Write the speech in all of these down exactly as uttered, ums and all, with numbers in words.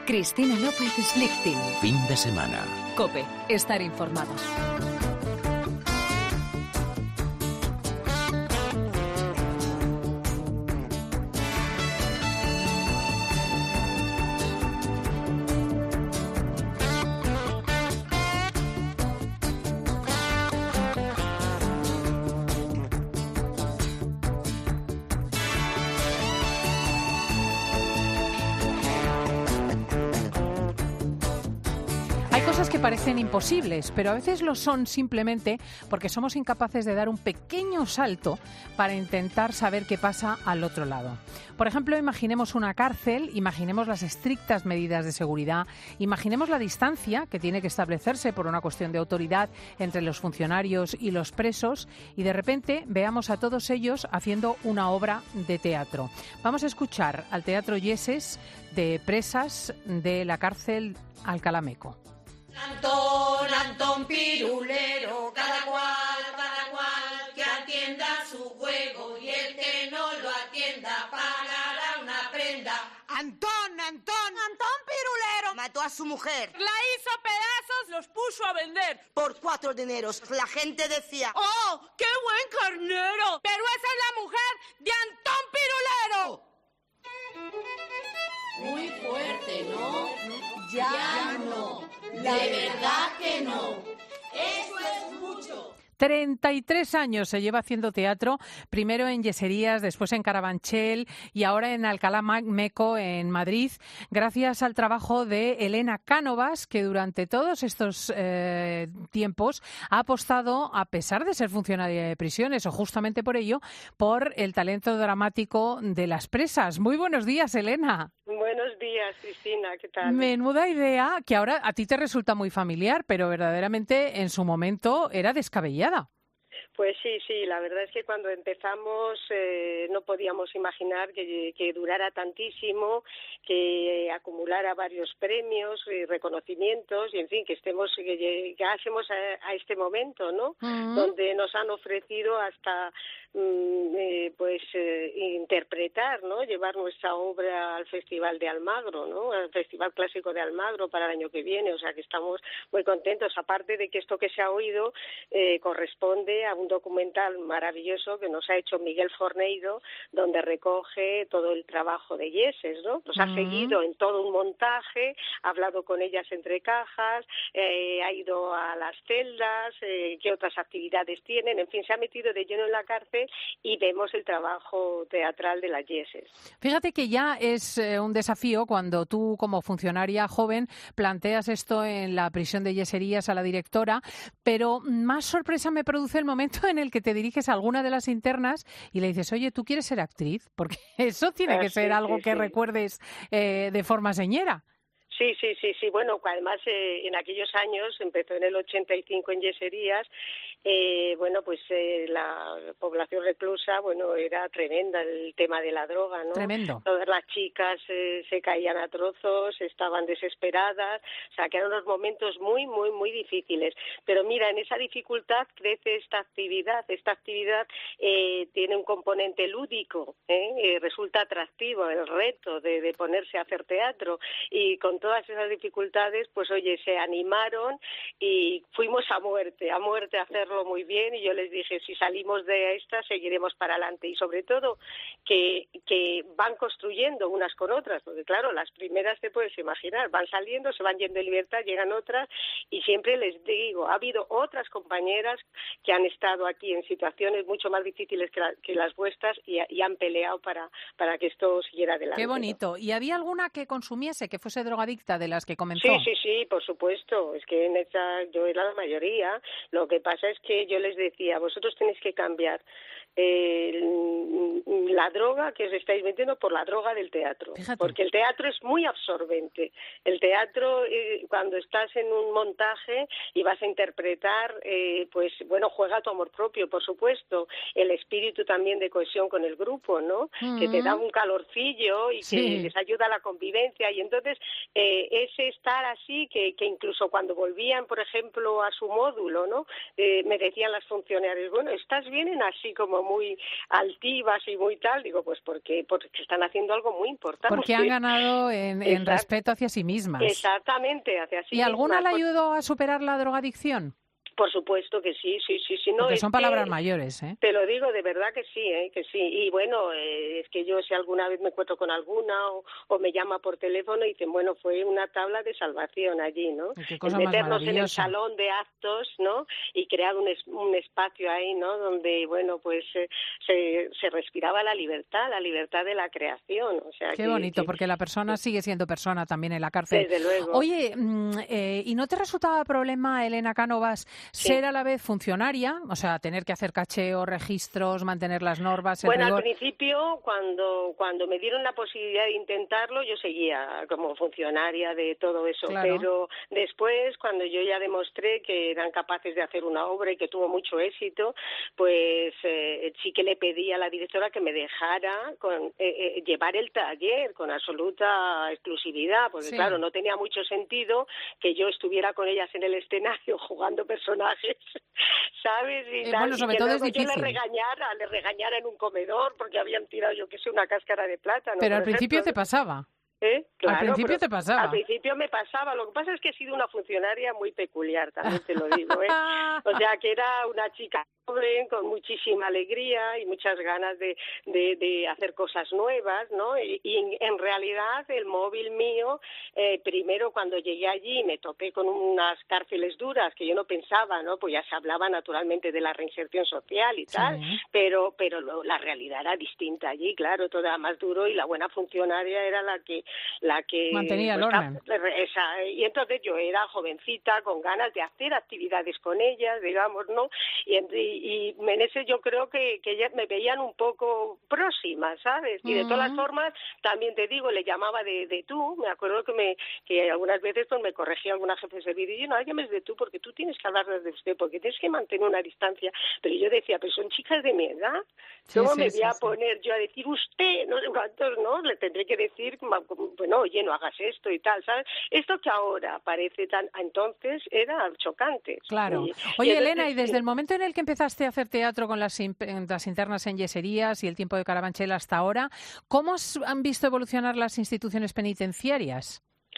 Cristina López Slichting. Fin de semana. COPE. Estar informado. Que parecen imposibles, pero a veces lo son simplemente porque somos incapaces de dar un pequeño salto para intentar saber qué pasa al otro lado. Por ejemplo, imaginemos una cárcel, imaginemos las estrictas medidas de seguridad, imaginemos la distancia que tiene que establecerse por una cuestión de autoridad entre los funcionarios y los presos y de repente veamos a todos ellos haciendo una obra de teatro. Vamos a escuchar al Teatro Yeses de presas de la cárcel Alcalá Meco. Antón, Antón Pirulero, cada cual, cada cual, que atienda su juego y el que no lo atienda pagará una prenda. Antón, Antón, Antón Pirulero mató a su mujer. La hizo pedazos, los puso a vender. Por cuatro dineros. La gente decía, ¡oh, qué buen carnero! Pero esa es la mujer de Antón Pirulero. Muy fuerte, ¿no? Ya, ya no. De verdad que no. Eso es mucho. treinta y tres años se lleva haciendo teatro, primero en Yeserías, después en Carabanchel y ahora en Alcalá Meco, en Madrid, gracias al trabajo de Elena Cánovas, que durante todos estos eh, tiempos ha apostado, a pesar de ser funcionaria de prisiones, o justamente por ello, por el talento dramático de las presas. Muy buenos días, Elena. Buenos días, Cristina, ¿qué tal? Menuda idea, que ahora a ti te resulta muy familiar, pero verdaderamente en su momento era descabellada. Pues sí, sí, la verdad es que cuando empezamos eh, no podíamos imaginar que, que durara tantísimo, que acumulara varios premios y reconocimientos y, en fin, que estemos que llegásemos a, a este momento, ¿no? Uh-huh. Donde nos han ofrecido hasta mm, eh, pues eh, interpretar, ¿no? Llevar nuestra obra al Festival de Almagro, ¿no? Al Festival Clásico de Almagro para el año que viene, o sea que estamos muy contentos, aparte de que esto que se ha oído eh, corresponde a un documental maravilloso que nos ha hecho Miguel Forneiro, donde recoge todo el trabajo de Yeses, ¿no? Nos uh-huh. ha seguido en todo un montaje, ha hablado con ellas entre cajas, eh, ha ido a las celdas, eh, qué otras actividades tienen, en fin, se ha metido de lleno en la cárcel y vemos el trabajo teatral de las Yeses. Fíjate que ya es eh, un desafío cuando tú, como funcionaria joven, planteas esto en la prisión de Yeserías a la directora, pero más sorpresa me produce el momento en el que te diriges a alguna de las internas y le dices, oye, ¿tú quieres ser actriz? Porque eso tiene que ser sí, algo sí, que sí. recuerdes eh, de forma señera. Sí, sí, sí, sí. Bueno, además eh, en aquellos años, empezó en el ochenta y cinco en Yeserías, eh, bueno, pues eh, la población reclusa, bueno, era tremenda el tema de la droga, ¿no? Tremendo. Todas las chicas eh, se caían a trozos, estaban desesperadas, o sea, que eran unos momentos muy, muy, muy difíciles. Pero mira, en esa dificultad crece esta actividad, esta actividad eh, tiene un componente lúdico, ¿eh? Eh, resulta atractivo el reto de, de ponerse a hacer teatro y con todas esas dificultades, pues oye, se animaron y fuimos a muerte, a muerte a hacerlo muy bien y yo les dije, si salimos de esta, seguiremos para adelante y sobre todo que, que van construyendo unas con otras, porque claro, las primeras te puedes imaginar, van saliendo, se van yendo de libertad, llegan otras y siempre les digo, ha habido otras compañeras que han estado aquí en situaciones mucho más difíciles que, la, que las vuestras y, y han peleado para, para que esto siguiera adelante. Qué bonito. ¿No? ¿Y había alguna que consumiese, que fuese drogadicta de las que comenzó? Sí, sí, sí, por supuesto. Es que en esa yo era la mayoría. Lo que pasa es que yo les decía, vosotros tenéis que cambiar eh, la droga que os estáis metiendo por la droga del teatro. Fíjate. Porque el teatro es muy absorbente. El teatro, eh, cuando estás en un montaje y vas a interpretar, eh, pues bueno, juega tu amor propio, por supuesto. El espíritu también de cohesión con el grupo, ¿no? Mm-hmm. Que te da un calorcillo y sí. que les ayuda a la convivencia. Y entonces eh, ese estar así, que, que incluso cuando volvían, por ejemplo, a su módulo, ¿no? Eh, me decían las funcionarias, bueno, estás bien en así como como muy altivas y muy tal, digo, pues porque, porque están haciendo algo muy importante. Porque han ganado en, en respeto hacia sí mismas. Exactamente, hacia sí mismas. ¿Y alguna le pues... ayudó a superar la drogadicción? Por supuesto que sí, sí, sí, sí. No, Porque es son palabras que, mayores, ¿eh? Te lo digo, de verdad que sí, ¿eh? Que sí. Y bueno, eh, es que yo si alguna vez me encuentro con alguna o, o me llama por teléfono y dicen, bueno, fue una tabla de salvación allí, ¿no? Qué cosa el más meternos en el maravillosa. salón de actos, ¿no? Y crear un, es, un espacio ahí, ¿no? Donde, bueno, pues eh, se, se respiraba la libertad, la libertad de la creación. O sea, Qué que, bonito, que, porque la persona sigue siendo persona también en la cárcel. Desde luego. Oye, eh, ¿y no te resultaba problema, Elena Cánovas, sí. ser a la vez funcionaria? O sea, tener que hacer cacheo, registros, mantener las normas, el Bueno, rigor. al principio, cuando cuando me dieron la posibilidad de intentarlo, yo seguía como funcionaria de todo eso. Claro. Pero después, cuando yo ya demostré que eran capaces de hacer una obra y que tuvo mucho éxito, pues eh, sí que le pedí a la directora que me dejara con, eh, eh, llevar el taller con absoluta exclusividad, porque sí. claro, no tenía mucho sentido que yo estuviera con ellas en el escenario jugando personajes, ¿sabes? Y, eh, tal, bueno, sobre y que todo luego es difícil. yo le regañara, le regañara en un comedor porque habían tirado, yo qué sé, una cáscara de plátano. Pero al por principio ejemplo. te pasaba. ¿Eh? Claro, al principio te pasaba. Al principio me pasaba. Lo que pasa es que he sido una funcionaria muy peculiar, también te lo digo, ¿eh? O sea, que era una chica joven, con muchísima alegría y muchas ganas de, de, de hacer cosas nuevas, ¿no? Y, y en, en realidad el móvil mío, eh, primero cuando llegué allí me topé con unas cárceles duras que yo no pensaba, ¿no? Pues ya se hablaba naturalmente de la reinserción social y tal, sí. pero pero lo, la realidad era distinta allí, claro, todo era más duro y la buena funcionaria era la que la que mantenía el orden. Esa, y entonces yo era jovencita con ganas de hacer actividades con ellas, digamos, ¿no? Y, y, y en ese yo creo que, que ellas me veían un poco próximas, ¿sabes? Y de todas las formas, también te digo, le llamaba de, de tú, me acuerdo que me que algunas veces pues me corregía alguna jefe de servicio y yo, no, llames de tú porque tú tienes que hablar de usted, porque tienes que mantener una distancia, pero yo decía, pero son chicas de mi edad, ¿cómo sí, me sí, voy a sí, poner yo a decir usted? No sé cuántos, ¿no? Le tendré que decir, bueno, oye, no hagas esto y tal, ¿sabes? Esto que ahora parece tan, entonces era chocante. Claro. Y, Oye, y entonces, Elena, y desde sí. el momento en el que empezaste a hacer teatro con las, las internas en Yeserías y el tiempo de Carabanchel hasta ahora, ¿cómo han visto evolucionar las instituciones penitenciarias?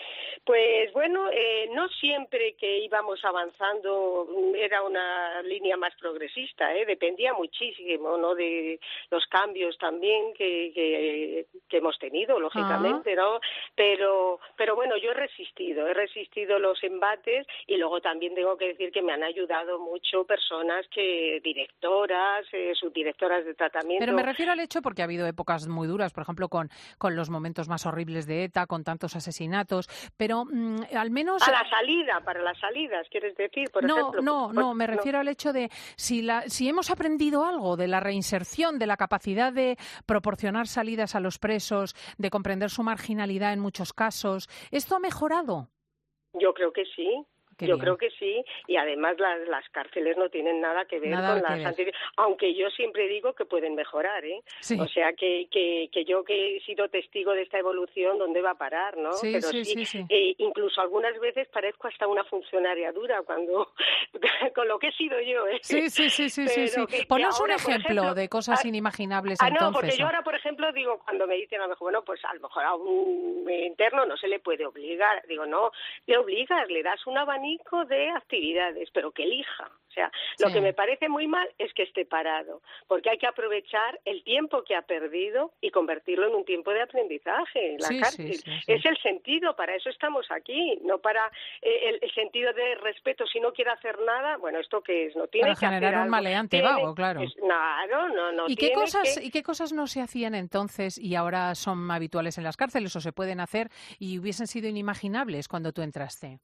Pues bueno, eh, no siempre que íbamos avanzando era una línea más progresista, ¿eh? Dependía muchísimo, ¿no? De los cambios también que, que, que hemos tenido, lógicamente, ah. ¿no? Pero, pero bueno, yo he resistido, he resistido los embates y luego también tengo que decir que me han ayudado mucho personas que, directoras, eh, subdirectoras de tratamiento. Pero me refiero al hecho porque ha habido épocas muy duras, por ejemplo, con, con los momentos más horribles de ETA, con tantos asesinatos, pero Mm, al menos a la salida, para las salidas, ¿quieres decir? Por no, ejemplo, no, por, no, me refiero no. al hecho de si, la, si hemos aprendido algo de la reinserción, de la capacidad de proporcionar salidas a los presos, de comprender su marginalidad en muchos casos. ¿Esto ha mejorado? Yo creo que sí. Qué yo bien. creo que sí, y además las, las cárceles no tienen nada que ver nada con que las ver. anteriores, aunque yo siempre digo que pueden mejorar, ¿eh? Sí. O sea, que, que, que yo que he sido testigo de esta evolución, ¿dónde va a parar, no? Sí, Pero sí, sí, sí, sí. Eh, incluso algunas veces parezco hasta una funcionaria dura, cuando con lo que he sido yo, ¿eh? Sí, sí, sí, sí, sí, sí. Que, Ponos que ahora, un ejemplo, ejemplo de cosas ah, inimaginables ah, entonces. no, porque ¿o? yo ahora, por ejemplo, digo, cuando me dicen a lo mejor, bueno, pues a lo mejor a un interno no se le puede obligar, digo, no, le obligas, le das un abanico de actividades, pero que elija. O sea, lo sí. que me parece muy mal es que esté parado, porque hay que aprovechar el tiempo que ha perdido y convertirlo en un tiempo de aprendizaje. La sí, cárcel sí, sí, sí. es el sentido, para eso estamos aquí, no para eh, el, el sentido de respeto. Si no quiere hacer nada, bueno, ¿esto qué es? No tiene para que generar hacer un algo. maleante Tiene, vago, claro. Es, claro, no, no. ¿Y qué tiene cosas que... y qué cosas no se hacían entonces y ahora son habituales en las cárceles o se pueden hacer y hubiesen sido inimaginables cuando tú entraste?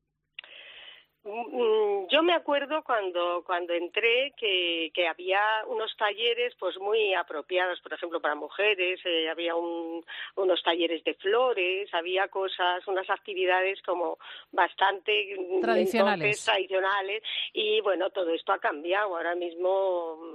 Yo me acuerdo cuando cuando entré que, que había unos talleres pues muy apropiados, por ejemplo, para mujeres, eh, había un, unos talleres de flores, había cosas, unas actividades como bastante tradicionales. Entonces, tradicionales y bueno, todo esto ha cambiado. Ahora mismo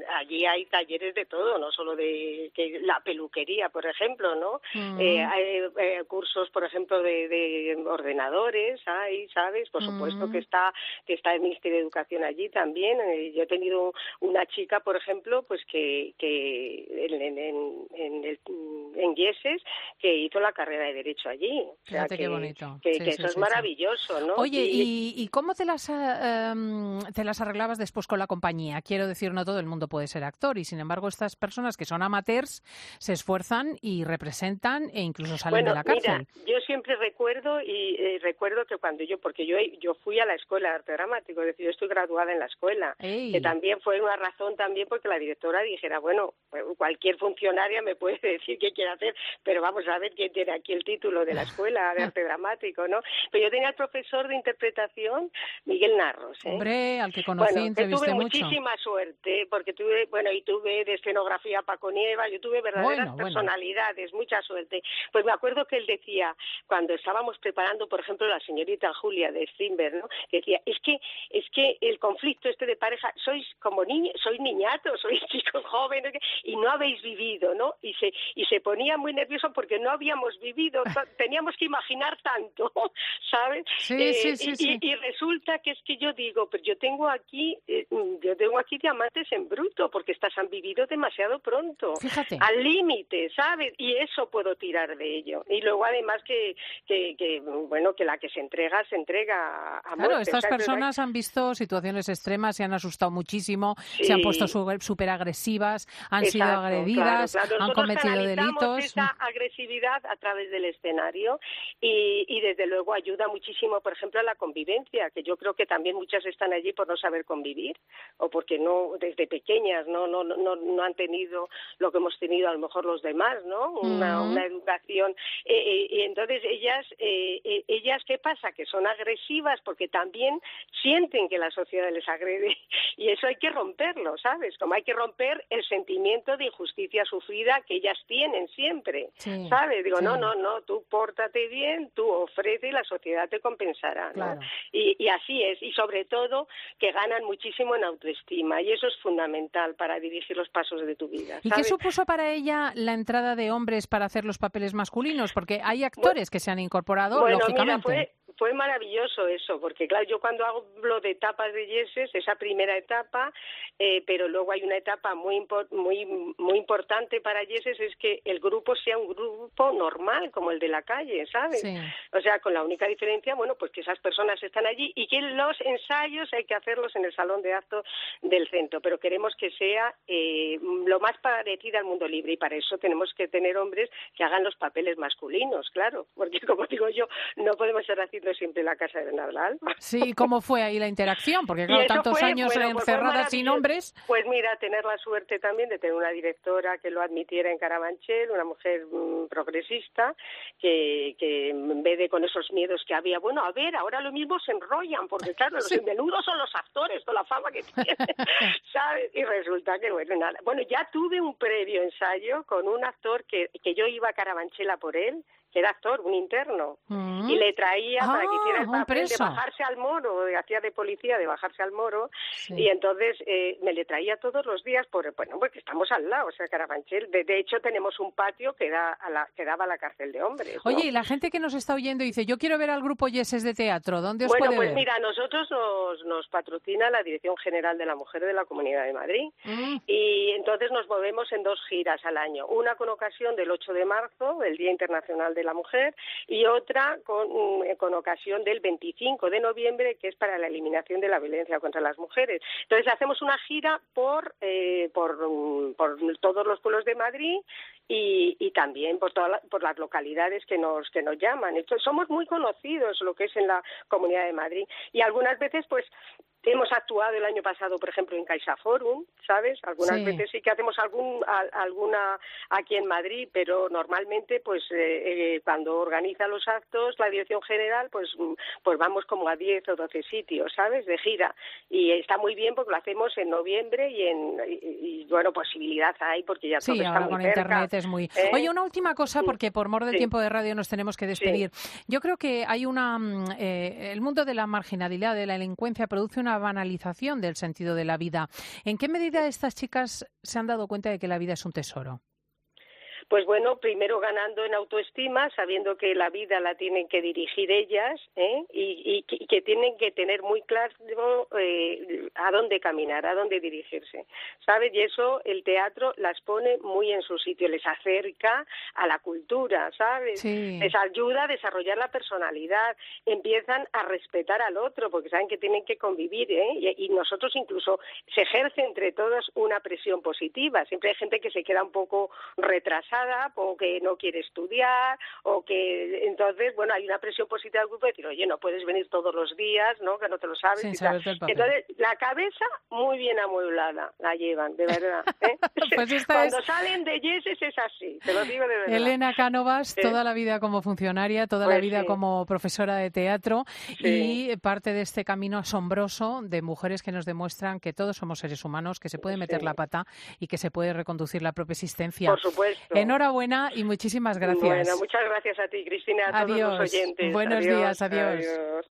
allí hay talleres de todo, no solo de que la peluquería, por ejemplo, ¿no? Mm. Eh, hay eh, cursos, por ejemplo, de, de ordenadores, hay, ¿sabes? Por supuesto mm. que está que está el Ministerio de Educación allí también. Eh, yo he tenido una chica, por ejemplo, pues que que en en en, en, el, en Yeses, que hizo la carrera de Derecho allí. O sea, Fíjate que, qué bonito. Que, sí, que sí, eso sí, es maravilloso, sí. ¿no? Oye, ¿y, ¿y cómo te las, um, te las arreglabas después con la compañía? Quiero decir, no todo el mundo puede ser actor y, sin embargo, estas personas que son amateurs se esfuerzan y representan e incluso salen bueno, de la cárcel. Mira, yo siempre recuerdo y eh, recuerdo que cuando yo, porque yo yo fui a la escuela de arte dramático, es decir, yo estoy graduada en la escuela, Ey. que también fue una razón también porque la directora dijera, bueno, cualquier funcionaria me puede decir qué quiere hacer, pero vamos a ver quién tiene aquí el título de la escuela de arte dramático, ¿no? Pero yo tenía el profesor de interpretación, Miguel Narros, ¿eh? Hombre, al que conocí, bueno, entrevisté tuve mucho. muchísima suerte, porque tuve, bueno, y tuve de escenografía a Paco Nieva, yo tuve verdaderas bueno, personalidades, bueno. mucha suerte. Pues me acuerdo que él decía, cuando estábamos preparando, por ejemplo, la señorita Julia de Strindberg, ¿no? Que decía, es que, es que el conflicto este de pareja, sois como niños, sois niñatos, sois chicos jóvenes, y no habéis vivido, ¿no? Y se, y se ponía muy nervioso porque no habíamos vivido, teníamos que imaginar tanto, ¿sabes? Sí, eh, sí, sí, y, sí. Y, y resulta que es que yo digo, pero yo tengo aquí, eh, yo tengo aquí diamantes en bruto, porque estas han vivido demasiado pronto. Fíjate. Al límite, ¿sabes? Y eso puedo tirar de ello. Y luego además que, que, que bueno, que la que se entrega, se entrega a muerte. Claro, estas o sea, personas que... han visto situaciones extremas, se han asustado muchísimo, sí. se han puesto súper agresivas, han Exacto, sido agredidas, claro, claro. han cometido delitos. Esa agresividad a través del escenario y, y desde luego ayuda muchísimo, por ejemplo, a la convivencia, que yo creo que también muchas están allí por no saber convivir o porque no desde pequeñas no no no no han tenido lo que hemos tenido a lo mejor los demás, ¿no? Una, uh-huh. una educación eh, eh, y entonces ellas eh, eh, ellas ¿qué pasa? Que son agresivas porque también sienten que la sociedad les agrede y eso hay que romperlo, ¿sabes? Como hay que romper el sentimiento de injusticia sufrida que ellas tienen siempre, sí, ¿sabes? Digo, sí. no, no, no, tú pórtate bien, tú ofrece y la sociedad te compensará, ¿no? Claro. Y, y así es, y sobre todo que ganan muchísimo en autoestima y eso es fundamental para dirigir los pasos de tu vida, ¿sabes? ¿Y qué supuso para ella la entrada de hombres para hacer los papeles masculinos? Porque hay actores bueno, que se han incorporado, bueno, lógicamente. Mira, fue... Fue maravilloso eso, porque claro, yo cuando hablo de etapas de Yeses, esa primera etapa, eh, pero luego hay una etapa muy impo- muy muy importante para Yeses, es que el grupo sea un grupo normal, como el de la calle, ¿sabes? Sí. O sea, con la única diferencia, bueno, pues que esas personas están allí y que los ensayos hay que hacerlos en el salón de actos del centro, pero queremos que sea eh, lo más parecido al mundo libre y para eso tenemos que tener hombres que hagan los papeles masculinos, claro, porque como digo yo, no podemos estar haciendo siempre la casa de Nadal. Sí, ¿cómo fue ahí la interacción? Porque claro, tantos fue, años bueno, pues encerradas sin hombres. Pues mira, tener la suerte también de tener una directora que lo admitiera en Carabanchel, una mujer mmm, progresista, que, que en vez de con esos miedos que había, bueno, a ver, ahora lo mismo se enrollan, porque claro, los sí. menudos son los actores, toda la fama que tienen, ¿sabes? Y resulta que, bueno, nada. Bueno, ya tuve un previo ensayo con un actor que, que yo iba a Carabanchel a por él, que era actor, un interno, mm. y le traía ah, para que hiciera el papel de bajarse al moro, hacía de policía de bajarse al moro, sí. y entonces eh, me le traía todos los días, por, bueno, porque estamos al lado, o sea, Carabanchel, de, de hecho tenemos un patio que, da a la, que daba a la cárcel de hombres, ¿no? Oye, y la gente que nos está oyendo dice, yo quiero ver al grupo Yeses de teatro, ¿dónde os bueno, puede pues ver? Mira, nosotros nos, nos patrocina la Dirección General de la Mujer de la Comunidad de Madrid, mm. y entonces nos movemos en dos giras al año, una con ocasión del ocho de marzo, el Día Internacional de la Mujer, y otra con, con ocasión del veinticinco de noviembre, que es para la eliminación de la violencia contra las mujeres. Entonces hacemos una gira por eh, por, por todos los pueblos de Madrid y, y también por todas la, por las localidades que nos que nos llaman. Entonces, somos muy conocidos lo que es en la Comunidad de Madrid y algunas veces pues hemos actuado el año pasado, por ejemplo, en CaixaForum, ¿sabes? Algunas sí. veces sí que hacemos algún a, alguna aquí en Madrid, pero normalmente, pues, eh, eh, cuando organiza los actos, la Dirección General, pues, pues vamos como a diez o doce sitios, ¿sabes? De gira. Y está muy bien porque lo hacemos en noviembre y, en, y, y bueno, posibilidad hay porque ya sí, todo está ahora muy con cerca. Internet es muy... ¿Eh? Oye, una última cosa, porque por mor del Sí. tiempo de radio nos tenemos que despedir. Sí. Yo creo que hay una... Eh, el mundo de la marginalidad, de la delincuencia, produce una banalización del sentido de la vida. ¿En qué medida estas chicas se han dado cuenta de que la vida es un tesoro? Pues bueno, primero ganando en autoestima, sabiendo que la vida la tienen que dirigir ellas, ¿eh? y, y, y que tienen que tener muy claro eh, a dónde caminar, a dónde dirigirse, ¿sabes? Y eso el teatro las pone muy en su sitio, les acerca a la cultura, ¿sabes? Sí. Les ayuda a desarrollar la personalidad, empiezan a respetar al otro, porque saben que tienen que convivir, ¿eh? y, y nosotros incluso se ejerce entre todos una presión positiva. Siempre hay gente que se queda un poco retrasada, o que no quiere estudiar, o que entonces, bueno, hay una presión positiva del grupo de decir, oye, no puedes venir todos los días, ¿no? Que no te lo sabes. Sin y tal. saberte el papel. Entonces, la cabeza muy bien amueblada la llevan, de verdad. ¿eh? Pues esta Cuando es... salen de Yeses es así, te lo digo de verdad. Elena Cánovas, Sí. toda la vida como funcionaria, toda Pues la vida sí. como profesora de teatro Sí. y parte de este camino asombroso de mujeres que nos demuestran que todos somos seres humanos, que se puede meter Sí. la pata y que se puede reconducir la propia existencia. Por supuesto. Enhorabuena y muchísimas gracias. Bueno, muchas gracias a ti, Cristina, a Adiós. todos los oyentes. Buenos Adiós, días, adiós. adiós.